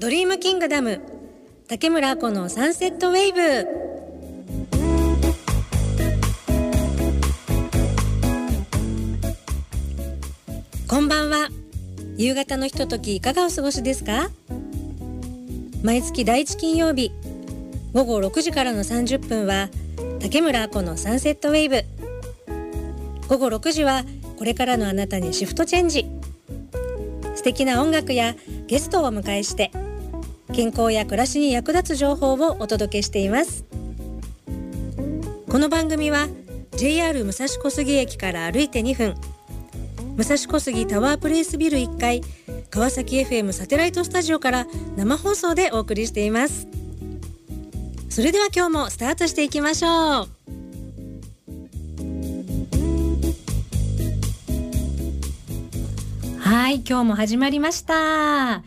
ドリームキングダム竹村亜子のサンセットウェイブ。こんばんは。夕方のひとときいかがお過ごしですか？毎月第1金曜日午後6時からの30分は竹村亜子のサンセットウェイブ。午後6時はこれからのあなたにシフトチェンジ。素敵な音楽やゲストをお迎えして健康や暮らしに役立つ情報をお届けしています。この番組は JR 武蔵小杉駅から歩いて2分、武蔵小杉タワープレイスビル1階川崎 FM サテライトスタジオから生放送でお送りしています。それでは今日もスタートしていきましょう。はい、今日も始まりました。はい、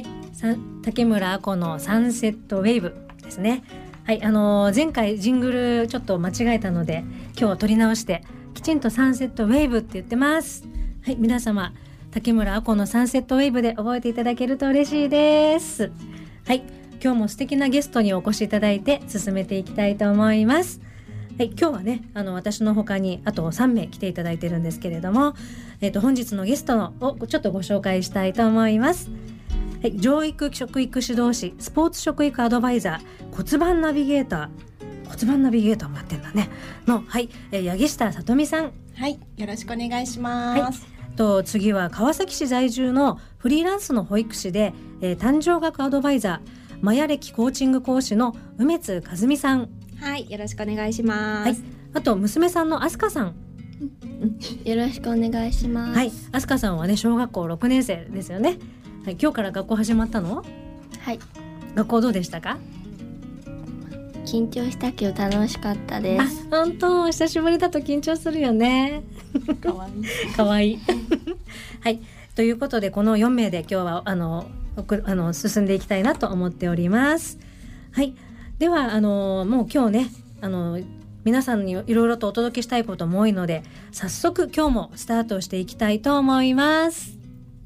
竹村亜子のサンセットウェーブですね。はい、前回ジングルちょっと間違えたので今日は撮り直してきちんとサンセットウェーブって言ってます。はい、皆様竹村亜子のサンセットウェーブで覚えていただけると嬉しいです。はい、今日も素敵なゲストにお越しいただいて進めていきたいと思います。はい、今日はね私の他にあと3名来ていただいてるんですけれども、本日のゲストをちょっとご紹介したいと思います。はい、上育食育指導士、スポーツ食育アドバイザー、骨盤ナビゲーターもやってんだねの、はい、八木下さとみさん。 はい、よろしくお願いします。 はい、次は川崎市在住のフリーランスの保育士で、誕生学アドバイザー、マヤ歴コーチング講師の梅津和美さん。 はい、よろしくお願いします。 はい、あと娘さんのあすかさん。 よろしくお願いします。 はい、あすかさんはね小学校6年生ですよね。はい、今日から学校始まったの？ はい。 学校どうでしたか？ 緊張したけど楽しかったです。 あ、本当久しぶりだと緊張するよね。 かわいい。 かわいい。はい、ということでこの4名で今日は進んでいきたいなと思っております。はい、ではもう今日ね皆さんにいろいろとお届けしたいことも多いので早速今日もスタートしていきたいと思います。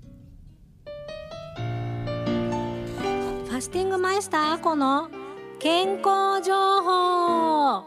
ファスティングマイスター亜子の健康情報。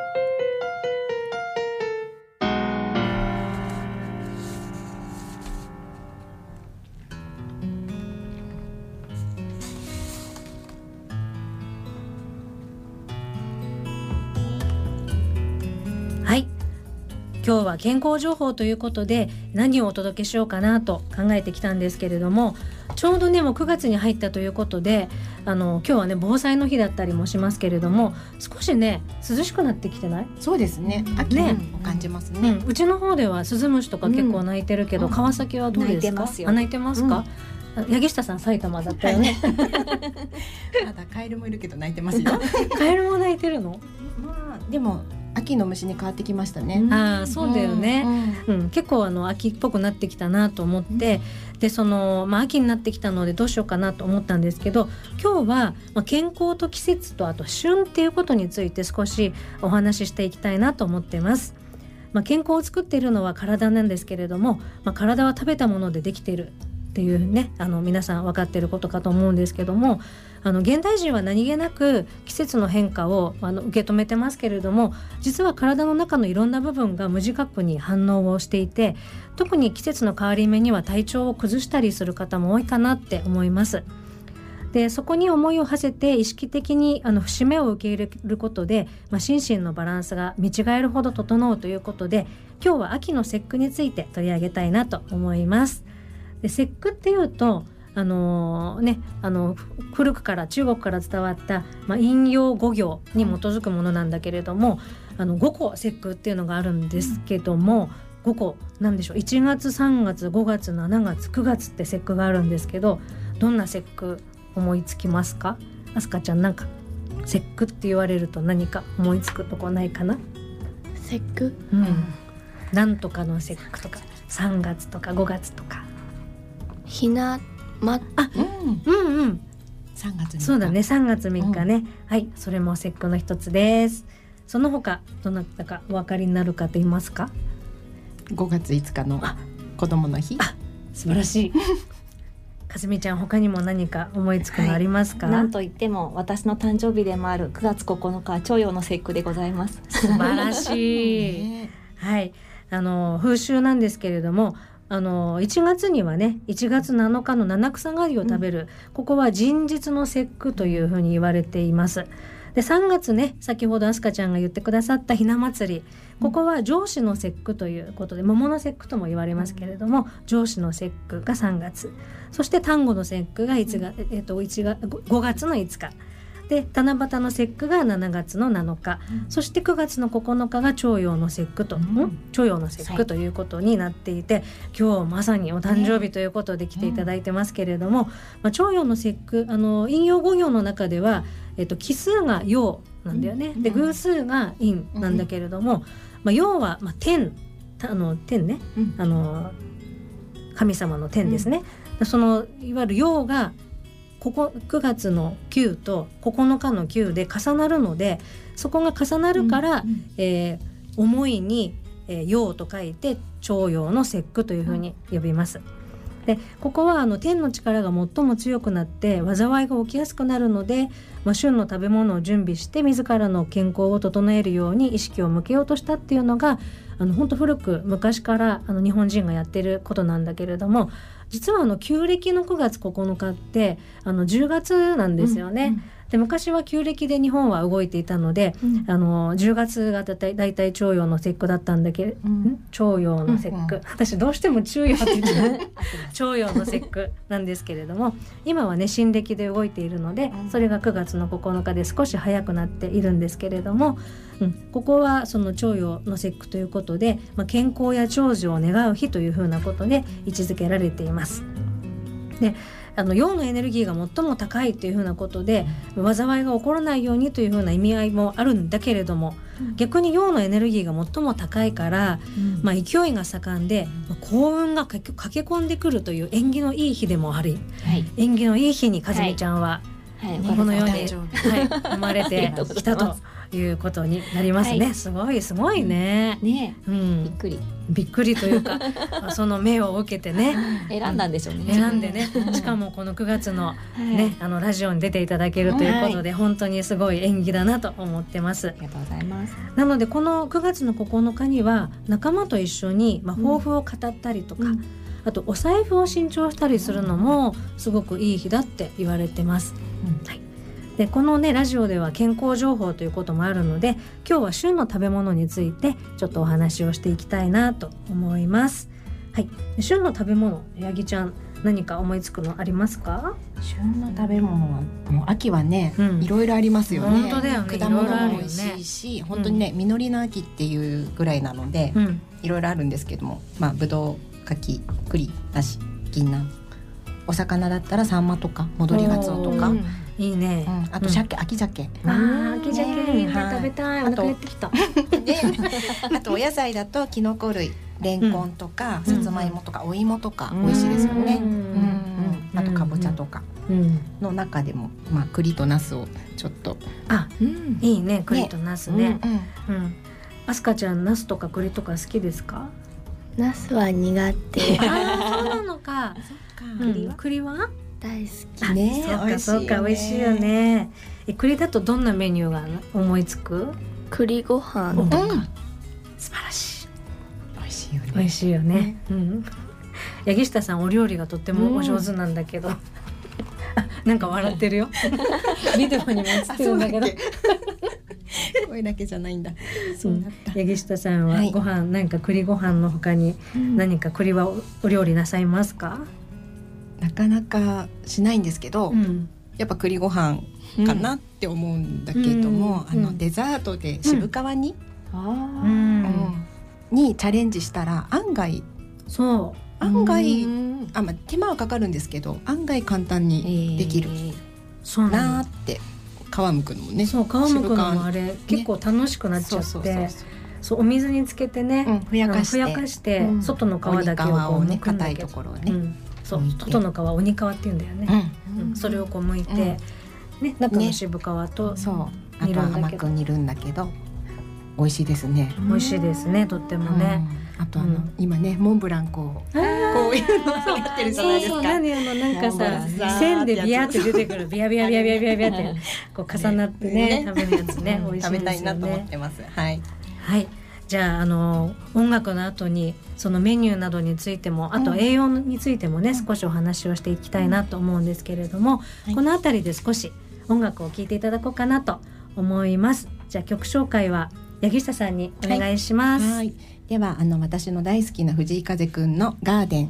はい、今日は健康情報ということで何をお届けしようかなと考えてきたんですけれども、ちょうどねもう9月に入ったということで今日はね防災の日だったりもしますけれども、少しね涼しくなってきてない？ そうですね、秋を感じますね。 うちの方ではスズムシとか結構鳴いてるけど、川崎はどうですか？鳴いてますか？八木下さん埼玉だったよね。 まだカエルもいるけど鳴いてますよ。 カエルも鳴いてるの？ まあでも秋の虫に変わってきましたね。 ああ、そうだよね。結構秋っぽくなってきたなと思って、で秋になってきたのでどうしようかなと思ったんですけど、今日は、健康と季節とあと旬っていうことについて少しお話ししていきたいなと思っています。健康を作っているのは体なんですけれども、体は食べたものでできているっていうね皆さん分かっていることかと思うんですけども、現代人は何気なく季節の変化を受け止めてますけれども、実は体の中のいろんな部分が無自覚に反応をしていて、特に季節の変わり目には体調を崩したりする方も多いかなって思います。でそこに思いを馳せて意識的に節目を受け入れることで、心身のバランスが見違えるほど整うということで、今日は秋の節句について取り上げたいなと思います。で節句っていうと古くから中国から伝わった、陰陽五行に基づくものなんだけれども、5個節句っていうのがあるんですけども、5個なんでしょう、1月3月5月7月9月って節句があるんですけど、どんな節句思いつきますか？あすかちゃん、なんか節句って言われると何か思いつくとこないかな？ 節句、 なんとかの節句とか3月とか5月とかひな 3月3日。そうだね、3月3日ね、はい、それも節句の一つです。その他どなたかお分かりになるかと言いますか ？5月5日の子どもの日。 素晴らしい。 かずみちゃん他にも何か思いつくのありますか？ なんといっても私の誕生日でもある9月9日は徴用の節句でございます。 素晴らしいはい、風習なんですけれども、1月にはね、1月7日の七草狩りを食べる、ここは人日の節句というふうに言われています。で3月ね、先ほどあすかちゃんが言ってくださったひな祭り、ここは上司の節句ということで、桃の節句とも言われますけれども、上司の節句が3月、そして端午の節句が5月の5日で、七夕の節句が7月の7日、そして9月の9日が徴用の節句と、徴用の節句ということになっていて、今日まさにお誕生日ということで来ていただいてますけれども、徴用の節句、陰陽五行の中では、奇数が陽なんだよね。で偶数が陰なんだけれども、陽は、天ね、神様の天ですね。そのいわゆる陽が9月の9と9日の9で重なるので、そこが重なるから、思いに、陽と書いて徴用の節句というふうに呼びます。でここは天の力が最も強くなって災いが起きやすくなるので、旬の食べ物を準備して自らの健康を整えるように意識を向けようとしたっていうのが本当古く昔から日本人がやってることなんだけれども、実は旧暦の9月9日って10月なんですよね。で昔は旧暦で日本は動いていたので、10月がだいたい徴用の節句だったんだけど、徴用の節句、私どうしても中用って言っちゃう徴用の節句なんですけれども、今はね新暦で動いているので、それが9月の9日で少し早くなっているんですけれども、ここはその徴用の節句ということで、健康や長寿を願う日というふうなことで位置づけられています。で陽のエネルギーが最も高いというふうなことで、災いが起こらないようにというふうな意味合いもあるんだけれども、逆に陽のエネルギーが最も高いから、勢いが盛んで、幸運が駆け込んでくるという縁起のいい日でもあり、縁起のいい日にかずみちゃんはこのように、生まれてきたということになりますね。すごいすごいね。びっくりというかその目を受けてね選んだんでしょうね。 選んでね、しかもこの9月のね、ラジオに出ていただけるということで、本当にすごい縁起だなと思ってます。 ありがとうございます。 なのでこの9月の9日には仲間と一緒に抱負を語ったりとか、あとお財布を新調したりするのもすごくいい日だって言われてます。でこのねラジオでは健康情報ということもあるので、今日は旬の食べ物についてちょっとお話をしていきたいなと思います。旬の食べ物、八木ちゃん何か思いつくのありますか？ 旬の食べ物はもう秋はね、いろいろありますよね。 本当だよね。 果物も美味しいし、本当にね、実りの秋っていうぐらいなので、いろいろあるんですけども、ぶどう、柿、栗、梨、銀杏、お魚だったらサンマとか戻りガツオとか、 いいね。 あと鮭、秋鮭。 秋鮭食べたい。お腹減ってきた。 あとお野菜だとキノコ類、レンコンとかさつまいもとかお芋とか美味しいですよね。あとかぼちゃとかの中でも栗とナスをちょっと、 いいね、栗とナスね。あすかちゃんナスとか栗とか好きですか？ ナスは苦手。 そうなのか。栗は大好きね。 そうか美味しいよね。栗だとどんなメニューが思いつく？ 栗ご飯。 素晴らしい。 美味しいよね。 美味しいよね。八木下さんお料理がとってもお上手なんだけど、なんか笑ってるよ。ビデオにも映ってるんだけど。 声だけじゃないんだ。 八木下さんはご飯、なんか栗ご飯の他に何か栗はお料理なさいますか？ なかなかしないんですけど、やっぱ栗ご飯かなって思うんだけども、デザートで渋皮煮にチャレンジしたら案外手間はかかるんですけど案外簡単にできるなーって。皮むくのもね。 そう、皮むくのもあれ結構楽しくなっちゃって、お水につけてね、ふやかして外の皮だけをこうむくんだけど、外の皮鬼皮って言うんだよね。それをこう剥いてね、中の渋皮とあとは甘く煮るんだけど美味しいですね。 美味しいですね、とってもね。 あと今ねモンブランこういうのやってるじゃないですか。 なんかさ線でビヤって出てくるビヤビヤビヤビヤビヤビヤってこう重なってね食べるやつね、美味しいですよね。 食べたいなと思ってます。はい。 はい。じゃあ音楽の後にそのメニューなどについても、あと栄養についてもね、少しお話をしていきたいなと思うんですけれども、このあたりで少し音楽を聴いていただこうかなと思います。じゃあ曲紹介は柳下さんにお願いします。 はい。では私の大好きな藤井風くんのガーデン。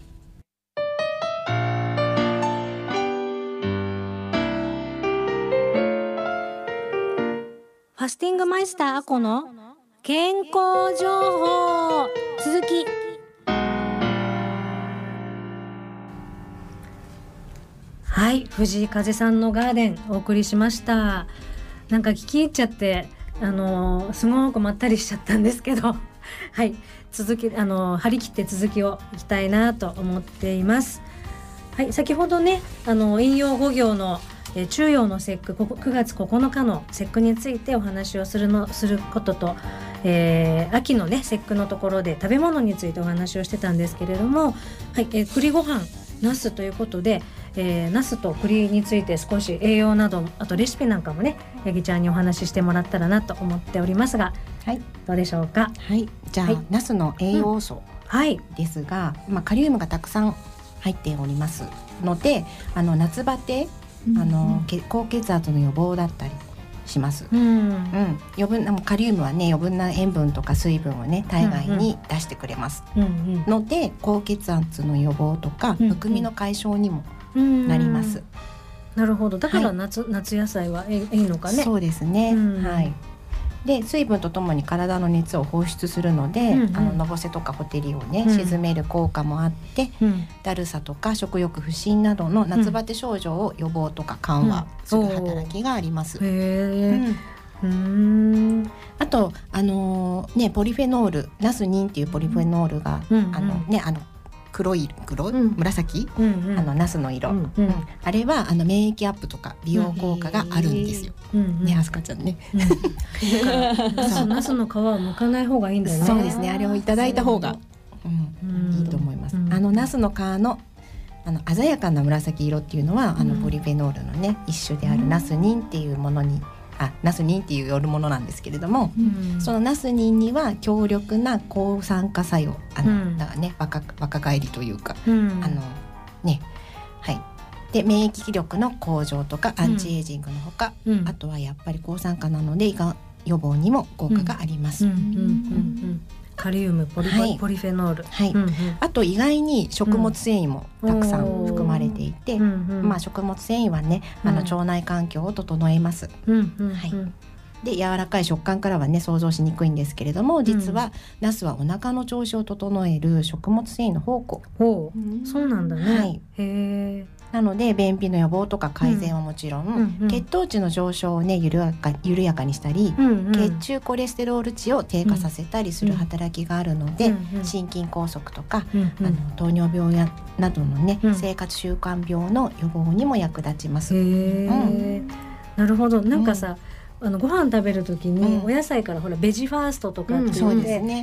ファスティングマイスターアコの健康情報続き。はい、藤井風さんのガーデンお送りしました。なんか聞き入っちゃってすごくまったりしちゃったんですけどはい、続き張り切って続きをいきたいなと思っています。はい、先ほどね陰陽五行の中陽の節句9月9日の節句についてお話をすることと、秋のね節句のところで食べ物についてお話をしてたんですけれども、はい、栗ご飯ナスということで、ナスと栗について少し栄養など、あとレシピなんかもねヤギちゃんにお話ししてもらったらなと思っておりますが、はい、どうでしょうか。 はい、じゃあ、ナスの栄養素ですが、カリウムがたくさん入っておりますので、夏バテ、高血圧の予防だったりします。余分なカリウムはね、余分な塩分とか水分をね体外に出してくれます、ので高血圧の予防とかむくみの解消にもなります。 なるほど。だから夏野菜はいいのかね。 そうですね、はい。で水分とともに体の熱を放出するので、のぼせとかほてりをね、沈める効果もあって、だるさとか食欲不振などの夏バテ症状を予防とか緩和する働きがあります。あとポリフェノール、ナスニンっていうポリフェノールが、黒紫、ナスの色、あれは免疫アップとか美容効果があるんですよ。ね、あすかちゃんね。 ナスの皮を剥かない方がいいんだよね。 そうですね。あれをいただいた方がいいと思います。ナスの皮の鮮やかな紫色っていうのはポリフェノールのね一種であるナスニンっていうものに。ナスニンっていうよるものなんですけれども、そのナスニンには強力な抗酸化作用、だからね若返りというか、はい。で免疫力の向上とかアンチエイジングのほか、あとはやっぱり抗酸化なので胃がん予防にも効果があります。 カリウム、ポリフェノール、 あと意外に食物繊維もたくさん含まれていて、食物繊維はね腸内環境を整えます。で柔らかい食感からはね想像しにくいんですけれども、実はナスはお腹の調子を整える食物繊維の宝庫。 そうなんだね。へー。 なので便秘の予防とか改善はもちろん、血糖値の上昇をね緩やかにしたり、血中コレステロール値を低下させたりする働きがあるので、心筋梗塞とか、糖尿病などのね、生活習慣病の予防にも役立ちます。 なるほど。なんかさ、ご飯食べるときにお野菜からほらベジファーストとかって言って、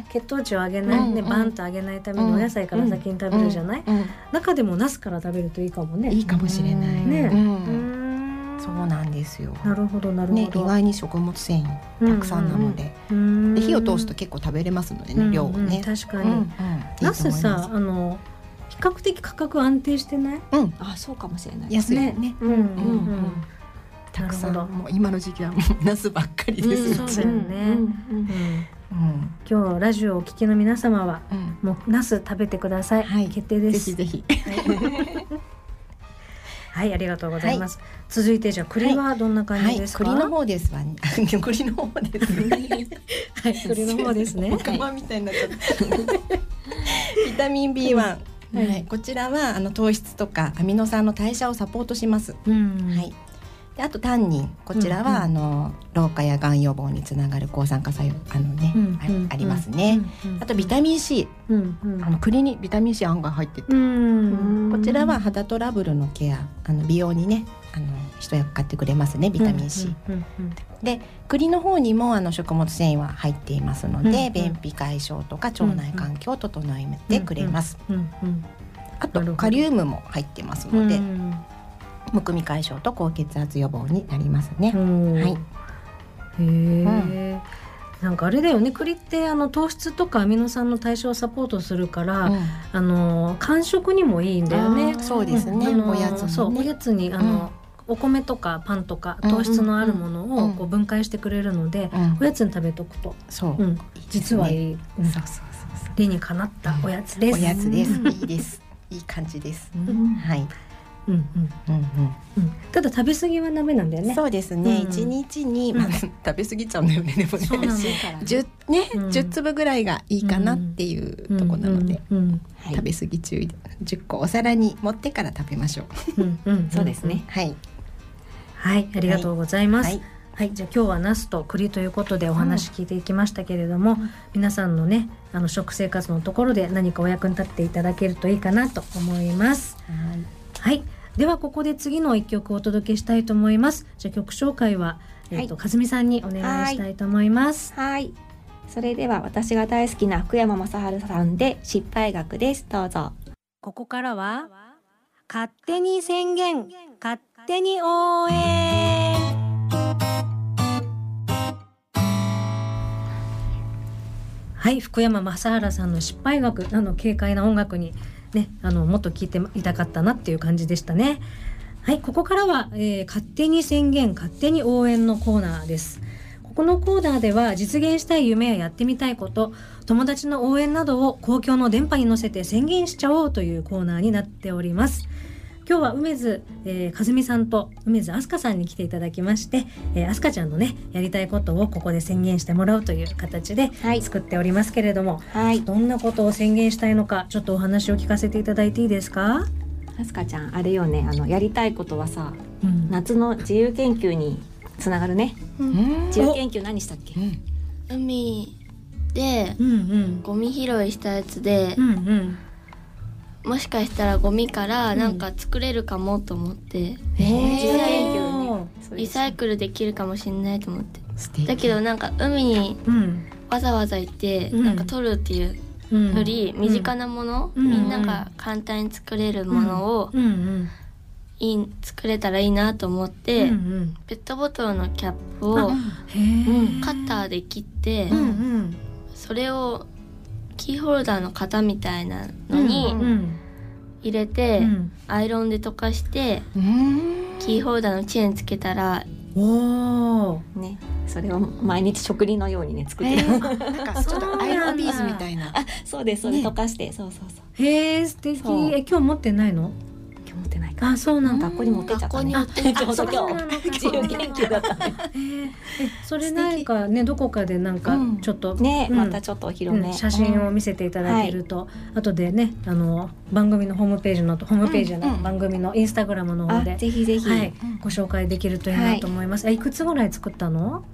血糖値を上げないね、バンと上げないためにお野菜から先に食べるじゃない。中でもナスから食べるといいかもね。 いいかもしれないね。そうなんですよ。 なるほどなるほど。 意外に食物繊維たくさんなので、火を通すと結構食べれますのでね、量をね。 確かに。ナスさ比較的価格安定してない？ そうかもしれない。 安いね。たくさん、もう今の時期はナスばっかりです。 そうだよね。今日ラジオをお聞きの皆様はもうナス食べてください。決定です。 ぜひぜひ。 はい、ありがとうございます。続いてじゃあ栗はどんな感じですか？ 栗の方ですわ。栗の方ですね。 はい、栗の方ですね。 おかまみたいになっちゃった。ビタミン B1。こちらは糖質とかアミノ酸の代謝をサポートします。はい。であとタンニン、こちらは老化やがん予防につながる抗酸化作用ありますね。あとビタミン C、栗にビタミン C 案外入ってて、こちらは肌トラブルのケア、美容にね一役買ってくれますね、ビタミン C、で栗の方にも食物繊維は入っていますので、便秘解消とか腸内環境を整えてくれます。あとカリウムも入ってますので、むくみ解消と高血圧予防になりますね。はい。 なんかあれだよね、栗って糖質とかアミノ酸の代謝をサポートするから、間食にもいいんだよね。 そうですね。おやつにね。 そう、おやつにお米とかパンとか糖質のあるものをこう分解してくれるので、おやつに食べとくと、実はいい、理にかなったおやつです。 おやつです。いいです。いい感じです。はい。 ただ食べ過ぎはダメなんだよね。 そうですね。1日に食べ過ぎちゃうんだよね。でもね、10粒ぐらいがいいかなっていうところなので、食べ過ぎ注意で10個お皿に持ってから食べましょう。 そうですね。 はい。 はい、ありがとうございます。はい、じゃあ今日はナスと栗ということでお話聞いていきましたけれども、皆さんのね食生活のところで何かお役に立っていただけるといいかなと思います。はい、ではここで次の一曲をお届けしたいと思います。じゃあ曲紹介は、かずみさんにお願いしたいと思います。 はい、それでは私が大好きな福山雅治さんで失敗学です。どうぞ。 ここからは勝手に宣言、勝手に応援。はい、福山雅治さんの失敗学、軽快な音楽にね、もっと聞いていたかったなっていう感じでしたね。はい、ここからは、勝手に宣言、勝手に応援のコーナーです。ここのコーナーでは実現したい夢ややってみたいこと、友達の応援などを公共の電波に乗せて宣言しちゃおうというコーナーになっております。今日は梅津かずみさんと梅津あすかさんに来ていただきまして、あすかちゃんのねやりたいことをここで宣言してもらうという形で作っておりますけれども、どんなことを宣言したいのかちょっとお話を聞かせていただいていいですか？ あすかちゃん、あれよね、やりたいことはさ、夏の自由研究につながるね。自由研究何したっけ？ 海でゴミ拾いしたやつで、もしかしたらゴミからなんか作れるかもと思って、リサイクルできるかもしれないと思って、だけどなんか海にわざわざ行ってなんか取るっていうより身近なもの、みんなが簡単に作れるものを作れたらいいなと思って、ペットボトルのキャップをカッターで切って、それをキーホルダーの型みたいなのに入れて、アイロンで溶かして、キーホルダーのチェーンつけたら、 ね、それを毎日食リのようにね作ってる。 なんかちょっとアイロンビーズみたいな。 そうです、それ溶かして、そう。 へえ、素敵。今日持ってないの？ 今日持ってないか。 あ、そうなんだ。 学校に持ってっちゃったね。ちょうど今日自由研究だったね。 それなんかね、どこかでなんかちょっとね、またちょっとお披露目、 写真を見せていただけると、後でね、番組のホームページの番組のインスタグラムの方でぜひぜひご紹介できるといいなと思います。いくつぐらい作ったの？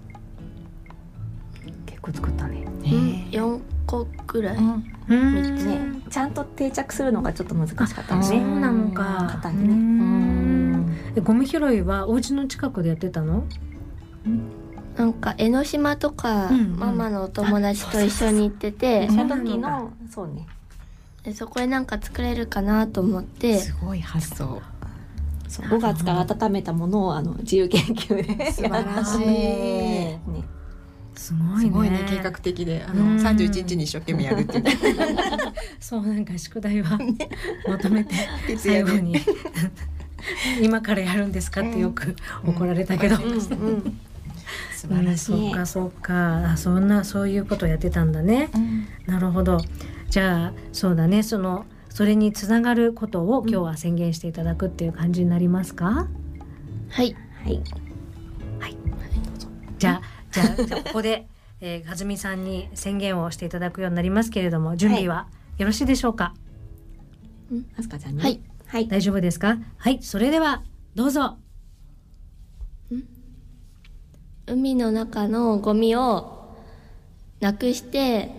結構作ったね。 4個くらい。 ちゃんと定着するのがちょっと難しかったね。 そうなのか。 型にね。 ゴミ拾いはお家の近くでやってたの？ なんか江ノ島とか、ママのお友達と一緒に行ってて、 その時のそうね。 そこでなんか作れるかなと思って。 すごい発想。 5月から温めたものを自由研究で素晴らしい。ね。 すごいね、 計画的で31日に一生懸命やるっていうそう、なんか宿題はまとめて最後に今からやるんですかってよく怒られたけど、 素晴らしい。 そうか、そういうことをやってたんだね。なるほど。じゃあそうだね、それにつながることを今日は宣言していただくっていう感じになりますか？ はい。 じゃあここで、かずみさんに宣言をしていただくようになりますけれども、準備はよろしいでしょうか？ あすかちゃんに。 はい、 大丈夫ですか？はい、それではどうぞ。 海の中のゴミをなくして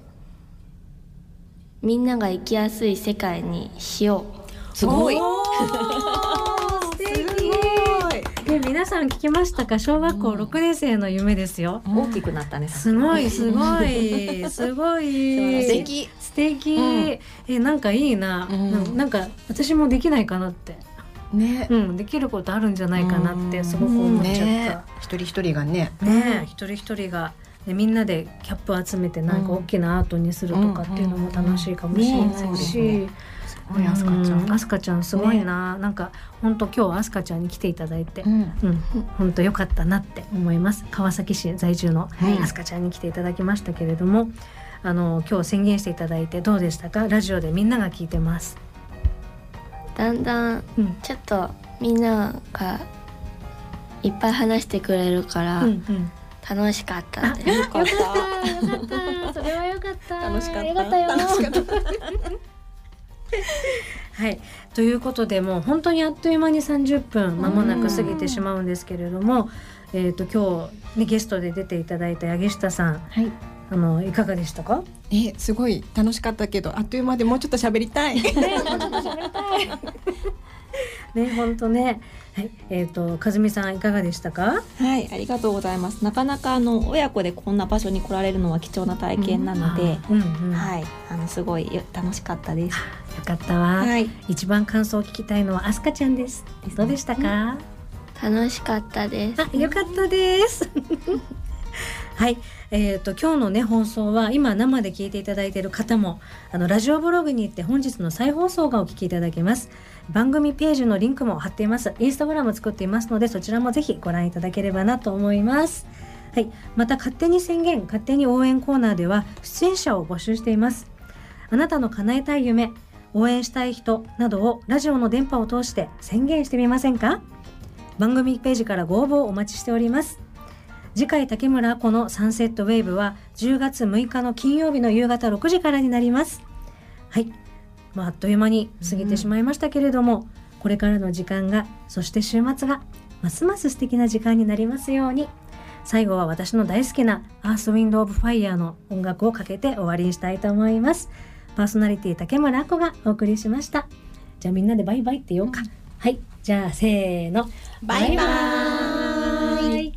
みんなが生きやすい世界にしよう。 すごい。 素敵。 皆さん聞きましたか？小学校6年生の夢ですよ。 大きくなったね。 すごいすごいすごい素敵、なんかいいな、なんか私もできないかなってね、できることあるんじゃないかなってすごく思っちゃった、 一人一人がね一人一人がみんなでキャップ集めてなんか大きなアートにするとかっていうのも楽しいかもしれないし、 アスカちゃんすごいな、なんか本当今日アスカちゃんに来ていただいて、本当良かったなって思います。川崎市在住のアスカちゃんに来ていただきましたけれども、今日宣言していただいてどうでしたか？ラジオでみんなが聞いてます。 だんだんちょっとみんながいっぱい話してくれるから、楽しかったです。 よかった。それはよかった。 楽しかった。 よかったよ。はい、ということでもう本当にあっという間に30分間もなく過ぎてしまうんですけれども、今日、ね、ゲストで出ていただいた柳下さん、いかがでしたか？ すごい楽しかったけどあっという間でもうちょっと喋りたい。 ね、本当ね。はい、かずみさんいかがでしたか？ はい、ありがとうございます。なかなか親子でこんな場所に来られるのは貴重な体験なので、はい、すごい楽しかったです。 よかったわ。一番感想を聞きたいのはアスカちゃんです。どうでしたか？ 楽しかったです。 よかったです。はい、今日のね放送は今生で聞いていただいている方もラジオブログに行って本日の再放送がお聞きいただけます。番組ページのリンクも貼っています。インスタグラム作っていますのでそちらもぜひご覧いただければなと思います。はい、また勝手に宣言勝手に応援コーナーでは出演者を募集しています。あなたの叶えたい夢、応援したい人などをラジオの電波を通して宣言してみませんか？番組ページからご応募をお待ちしております。次回竹村あこのサンセットウェーブは10月6日の金曜日の夕方6時からになります。はい、あっという間に過ぎてしまいましたけれども、これからの時間がそして週末がますます素敵な時間になりますように。最後は私の大好きなアースウィンドオブファイヤーの音楽をかけて終わりにしたいと思います。パーソナリティ竹村あこがお送りしました。じゃあみんなでバイバイって言おうか。はい、じゃあせーの、 バイバイ。